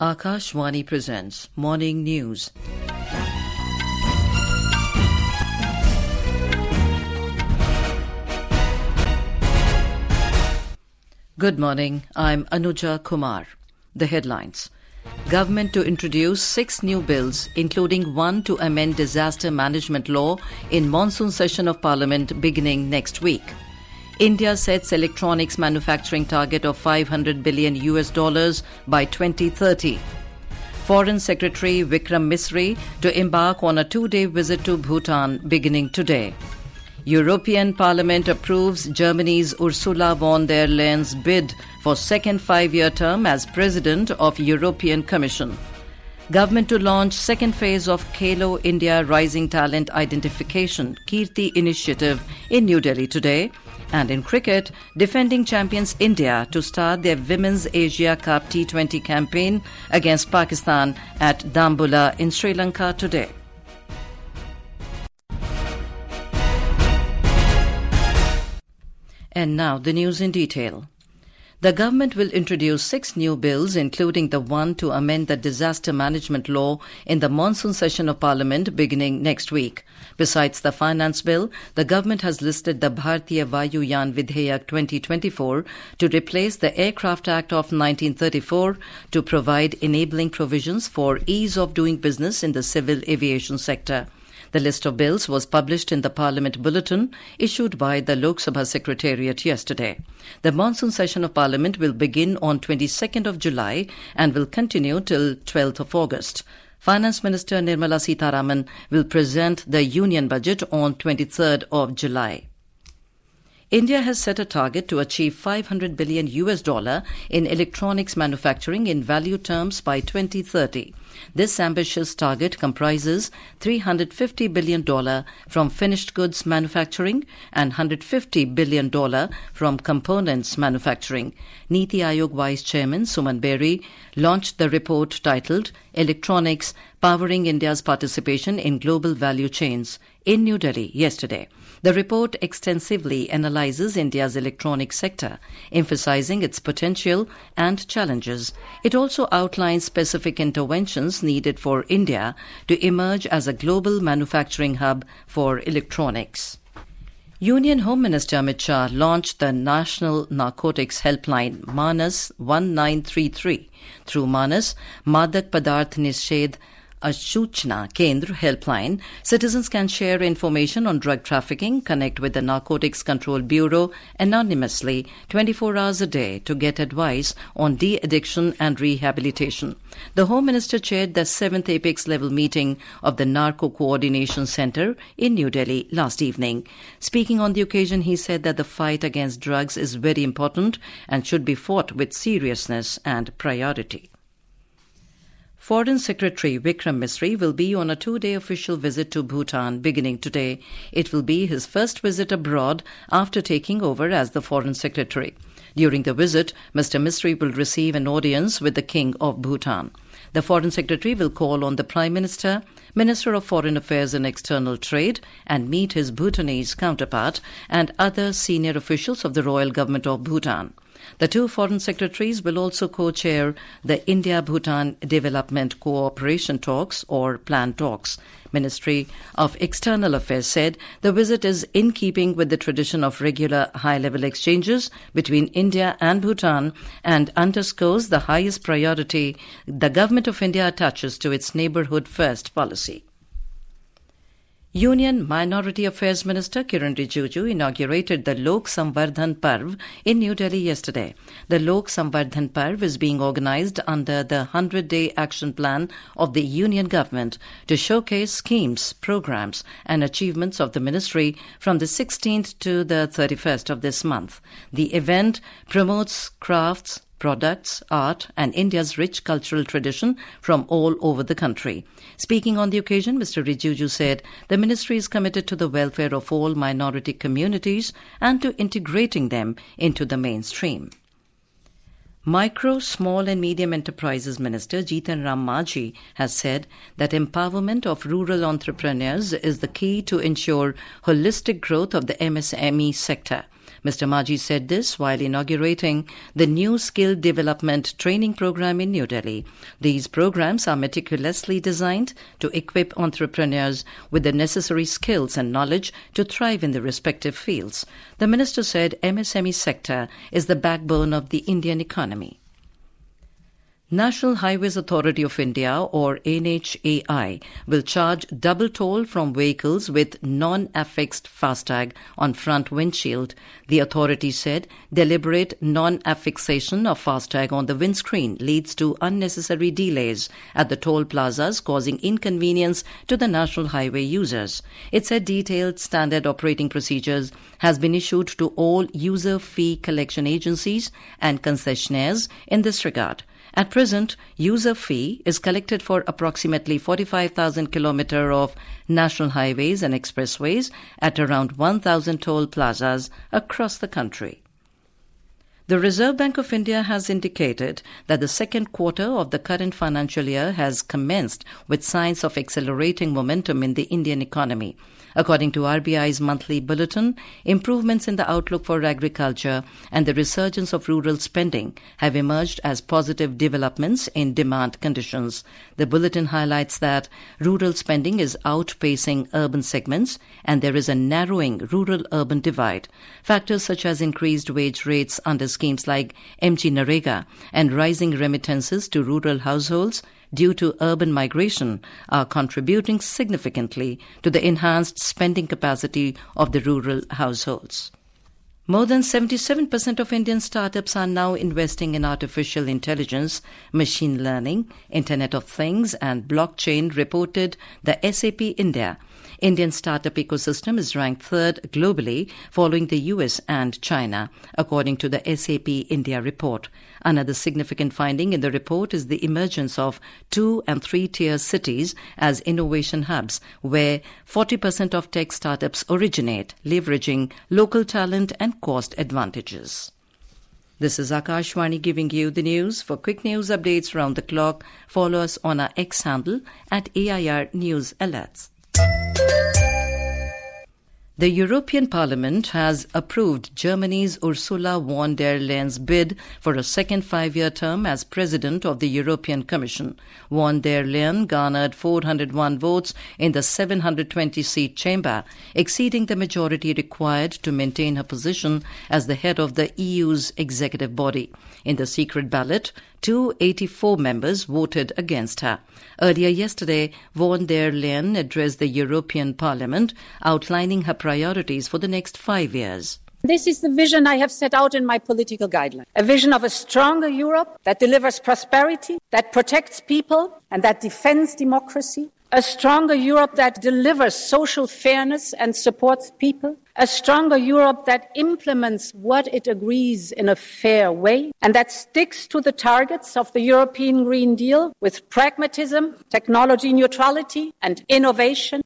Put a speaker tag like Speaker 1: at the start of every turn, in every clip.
Speaker 1: Akashvani presents Morning News. Good morning, I'm Anuja Kumar. The headlines. Government to introduce 6 new bills, including one to amend disaster management law in monsoon session of Parliament beginning next week. India sets electronics manufacturing target of $500 billion by 2030. Foreign Secretary Vikram Misri to embark on a 2-day visit to Bhutan beginning today. European Parliament approves Germany's Ursula von der Leyen's bid for second 5-year term as President of European Commission. Government to launch second phase of Khelo India Rising Talent Identification Kirti initiative in New Delhi today. And in cricket, defending champions India to start their Women's Asia Cup T20 campaign against Pakistan at Dambulla in Sri Lanka today. And now the news in detail. The government will introduce 6 new bills, including the one to amend the disaster management law in the monsoon session of Parliament beginning next week. Besides the finance bill, the government has listed the Bharatiya Vayuyan Vidheyak 2024 to replace the Aircraft Act of 1934 to provide enabling provisions for ease of doing business in the civil aviation sector. The list of bills was published in the Parliament Bulletin issued by the Lok Sabha Secretariat yesterday. The monsoon session of Parliament will begin on 22nd of July and will continue till 12th of August. Finance Minister Nirmala Sitharaman will present the Union Budget on 23rd of July. India has set a target to achieve $500 billion in electronics manufacturing in value terms by 2030. This ambitious target comprises $350 billion from finished goods manufacturing and $150 billion from components manufacturing. Niti Aayog Vice Chairman Suman Beri launched the report titled Electronics Powering India's Participation in Global Value Chains in New Delhi yesterday. The report extensively analyzes India's electronics sector, emphasizing its potential and challenges. It also outlines specific interventions needed for India to emerge as a global manufacturing hub for electronics. Union Home Minister Amit Shah launched the National Narcotics Helpline Manas 1933. Through Manas, Madak Padarth Nishedh Achuchna Kendra helpline, citizens can share information on drug trafficking, connect with the Narcotics Control Bureau anonymously 24 hours a day to get advice on de-addiction and rehabilitation. The Home Minister chaired the 7th Apex level meeting of the Narco Coordination Centre in New Delhi last evening. Speaking on the occasion, he said that the fight against drugs is very important and should be fought with seriousness and priority. Foreign Secretary Vikram Misri will be on a 2-day official visit to Bhutan beginning today. It will be his first visit abroad after taking over as the Foreign Secretary. During the visit, Mr. Misri will receive an audience with the King of Bhutan. The Foreign Secretary will call on the Prime Minister, Minister of Foreign Affairs and External Trade, and meet his Bhutanese counterpart and other senior officials of the Royal Government of Bhutan. The two foreign secretaries will also co-chair the India-Bhutan Development Cooperation Talks or Plan Talks. Ministry of External Affairs said the visit is in keeping with the tradition of regular high-level exchanges between India and Bhutan and underscores the highest priority the Government of India attaches to its neighbourhood first policy. Union Minority Affairs Minister Kiran Rijiju inaugurated the Lok Samvardhan Parv in New Delhi yesterday. The Lok Samvardhan Parv is being organized under the 100-day action plan of the Union government to showcase schemes, programs and achievements of the ministry from the 16th to the 31st of this month. The event promotes crafts, products, art and India's rich cultural tradition from all over the country. Speaking on the occasion, Mr. Rijiju said the ministry is committed to the welfare of all minority communities and to integrating them into the mainstream. Micro, Small and Medium Enterprises Minister Jitan Ram Majhi has said that empowerment of rural entrepreneurs is the key to ensure holistic growth of the MSME sector. Mr. Maji said this while inaugurating the new Skill Development Training Program in New Delhi. These programs are meticulously designed to equip entrepreneurs with the necessary skills and knowledge to thrive in their respective fields. The minister said MSME sector is the backbone of the Indian economy. National Highways Authority of India, or NHAI, will charge double toll from vehicles with non-affixed FASTag on front windshield. The authority said deliberate non-affixation of FASTag on the windscreen leads to unnecessary delays at the toll plazas, causing inconvenience to the national highway users. It said detailed standard operating procedures has been issued to all user fee collection agencies and concessionaires in this regard. At present, user fee is collected for approximately 45,000 kilometres of national highways and expressways at around 1,000 toll plazas across the country. The Reserve Bank of India has indicated that the second quarter of the current financial year has commenced with signs of accelerating momentum in the Indian economy. According to RBI's monthly bulletin, improvements in the outlook for agriculture and the resurgence of rural spending have emerged as positive developments in demand conditions. The bulletin highlights that rural spending is outpacing urban segments and there is a narrowing rural-urban divide. Factors such as increased wage rates under schemes like MG Narega and rising remittances to rural households due to urban migration are contributing significantly to the enhanced spending capacity of the rural households. More than 77% of Indian startups are now investing in artificial intelligence, machine learning, Internet of Things and blockchain, reported the SAP India. Indian startup ecosystem is ranked third globally, following the US and China, according to the SAP India report. Another significant finding in the report is the emergence of 2- and 3-tier cities as innovation hubs, where 40% of tech startups originate, leveraging local talent and cost advantages. This is Akashwani giving you the news. For quick news updates round the clock, follow us on our X handle at AIR News Alerts. The European Parliament has approved Germany's Ursula von der Leyen's bid for a second 5-year term as President of the European Commission. Von der Leyen garnered 401 votes in the 720-seat chamber, exceeding the majority required to maintain her position as the head of the EU's executive body. In the secret ballot, 284 members voted against her. Earlier yesterday, von der Leyen addressed the European Parliament, outlining her priorities for the next 5 years.
Speaker 2: This is the vision I have set out in my political guideline. A vision of a stronger Europe that delivers prosperity, that protects people, and that defends democracy. A stronger Europe that delivers social fairness and supports people. A stronger Europe that implements what it agrees in a fair way and that sticks to the targets of the European Green Deal with pragmatism, technology neutrality and innovation.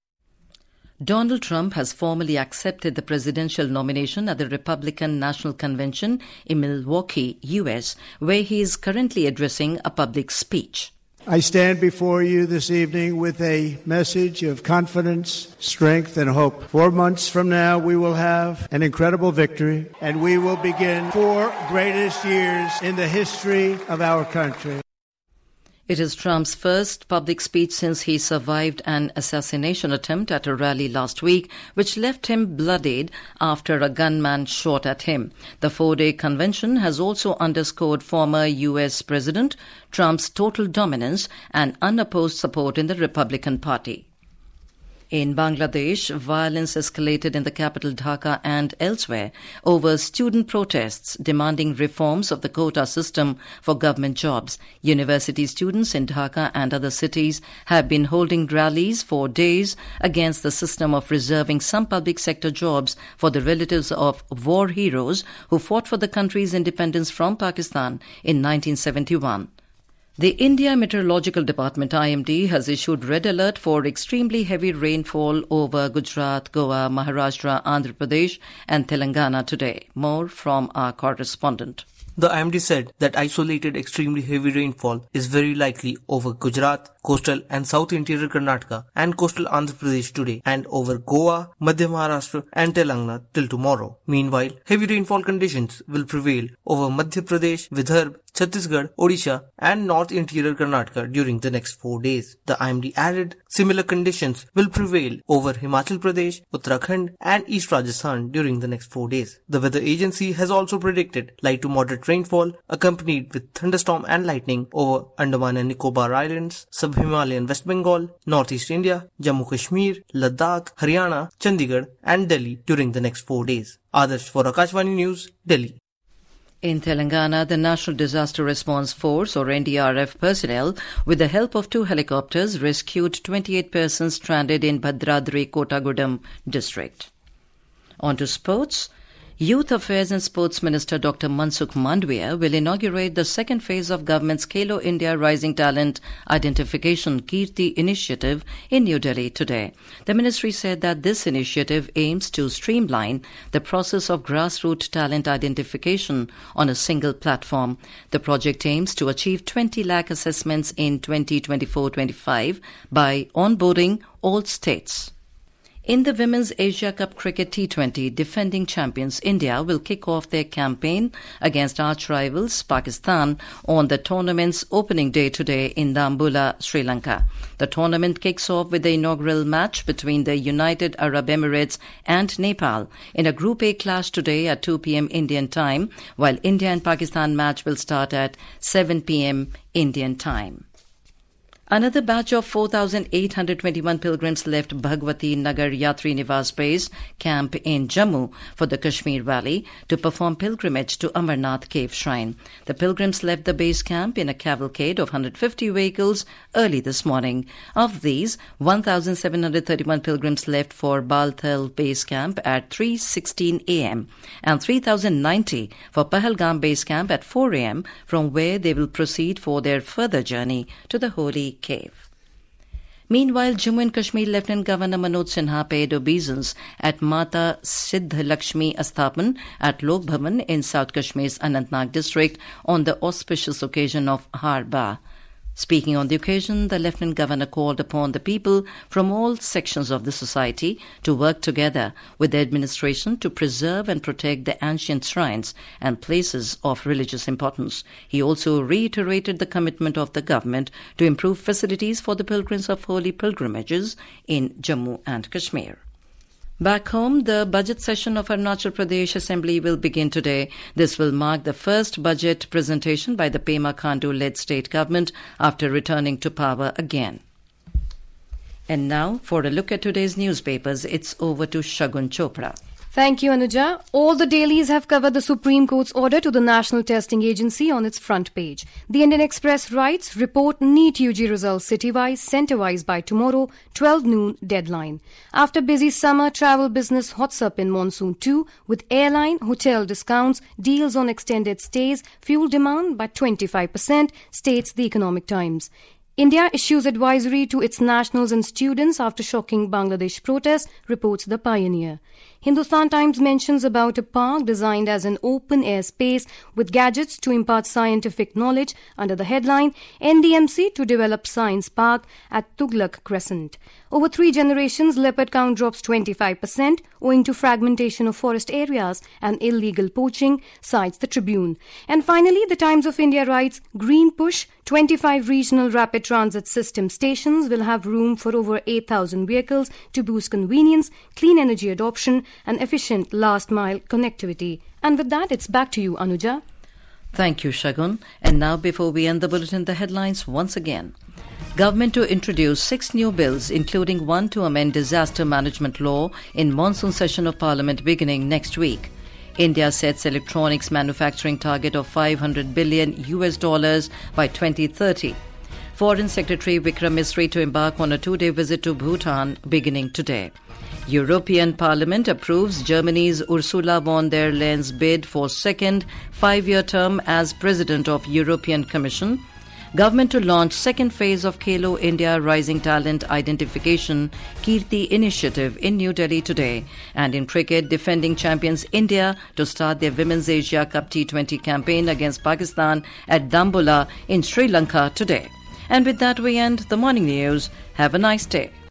Speaker 1: Donald Trump has formally accepted the presidential nomination at the Republican National Convention in Milwaukee, U.S., where he is currently addressing a public speech.
Speaker 3: I stand before you this evening with a message of confidence, strength, and hope. 4 months from now, we will have an incredible victory, and we will begin 4 greatest years in the history of our country.
Speaker 1: It is Trump's first public speech since he survived an assassination attempt at a rally last week, which left him bloodied after a gunman shot at him. The 4-day convention has also underscored former U.S. President Trump's total dominance and unopposed support in the Republican Party. In Bangladesh, violence escalated in the capital Dhaka and elsewhere over student protests demanding reforms of the quota system for government jobs. University students in Dhaka and other cities have been holding rallies for days against the system of reserving some public sector jobs for the relatives of war heroes who fought for the country's independence from Pakistan in 1971. The India Meteorological Department IMD has issued red alert for extremely heavy rainfall over Gujarat, Goa, Maharashtra, Andhra Pradesh and Telangana today. More from our correspondent.
Speaker 4: The IMD said that isolated extremely heavy rainfall is very likely over Gujarat, coastal and south interior Karnataka and coastal Andhra Pradesh today and over Goa, Madhya Maharashtra and Telangana till tomorrow. Meanwhile, heavy rainfall conditions will prevail over Madhya Pradesh, Vidarbha, Chhattisgarh, Odisha and north interior Karnataka during the next 4 days. The IMD added similar conditions will prevail over Himachal Pradesh, Uttarakhand and East Rajasthan during the next 4 days. The weather agency has also predicted light to moderate rainfall accompanied with thunderstorm and lightning over Andaman and Nicobar Islands, Sub-Himalayan West Bengal, Northeast India, Jammu Kashmir, Ladakh, Haryana, Chandigarh and Delhi during the next 4 days. Adarsh for Akashvani News, Delhi.
Speaker 1: In Telangana, the National Disaster Response Force or NDRF personnel, with the help of 2 helicopters, rescued 28 persons stranded in Bhadradri Kotagudam district. On to sports. Youth Affairs and Sports Minister Dr. Mansukh Mandavia will inaugurate the second phase of government's Khelo India Rising Talent Identification Kirti initiative in New Delhi today. The ministry said that this initiative aims to streamline the process of grassroots talent identification on a single platform. The project aims to achieve 20 lakh assessments in 2024-25 by onboarding all states. In the Women's Asia Cup Cricket T20, defending champions India will kick off their campaign against arch-rivals Pakistan on the tournament's opening day today in Dambulla, Sri Lanka. The tournament kicks off with the inaugural match between the United Arab Emirates and Nepal in a Group A clash today at 2 p.m. Indian time, while India and Pakistan match will start at 7 p.m. Indian time. Another batch of 4,821 pilgrims left Bhagwati Nagar Yatri Niwas Base camp in Jammu for the Kashmir Valley to perform pilgrimage to Amarnath Cave Shrine. The pilgrims left the base camp in a cavalcade of 150 vehicles early this morning. Of these, 1,731 pilgrims left for Balthal Base Camp at 3:16 a.m. and 3,090 for Pahalgam Base Camp at 4 a.m. from where they will proceed for their further journey to the Holy Cave. Meanwhile, Jammu and Kashmir Lieutenant Governor Manoj Sinha paid obeisance at Mata Siddh Lakshmi Asthapan at Lok Bhavan in South Kashmir's Anantnag district on the auspicious occasion of Har Ba. Speaking on the occasion, the Lieutenant Governor called upon the people from all sections of the society to work together with the administration to preserve and protect the ancient shrines and places of religious importance. He also reiterated the commitment of the government to improve facilities for the pilgrims of holy pilgrimages in Jammu and Kashmir. Back home, the budget session of Arunachal Pradesh Assembly will begin today. This will mark the first budget presentation by the Pema Khandu-led state government after returning to power again. And now, for a look at today's newspapers, it's over to Shagun Chopra.
Speaker 5: Thank you, Anuja. All the dailies have covered the Supreme Court's order to the National Testing Agency on its front page. The Indian Express writes, report NEET UG results city-wise, centre-wise by tomorrow, 12 noon deadline. After busy summer, travel business hots up in monsoon too, with airline, hotel discounts, deals on extended stays, fuel demand by 25%, states the Economic Times. India issues advisory to its nationals and students after shocking Bangladesh protest, reports The Pioneer. Hindustan Times mentions about a park designed as an open-air space with gadgets to impart scientific knowledge under the headline, NDMC to develop science park at Tughlaq Crescent. Over 3 generations, leopard count drops 25% owing to fragmentation of forest areas and illegal poaching, cites the Tribune. And finally, the Times of India writes, Green Push, 25 regional rapid transit system stations will have room for over 8,000 vehicles to boost convenience, clean energy adoption and efficient last-mile connectivity. And with that, it's back to you, Anuja.
Speaker 1: Thank you, Shagun. And now, before we end the bulletin, the headlines once again. Government to introduce 6 new bills, including one to amend disaster management law in monsoon session of Parliament beginning next week. India sets electronics manufacturing target of $500 billion by 2030. Foreign Secretary Vikram Misri to embark on a 2-day visit to Bhutan beginning today. European Parliament approves Germany's Ursula von der Leyen's bid for second 5-year term as President of European Commission. Government to launch second phase of Khelo India Rising Talent Identification Kirti initiative in New Delhi today. And in cricket, defending champions India to start their Women's Asia Cup T20 campaign against Pakistan at Dambulla in Sri Lanka today. And with that we end the morning news. Have a nice day.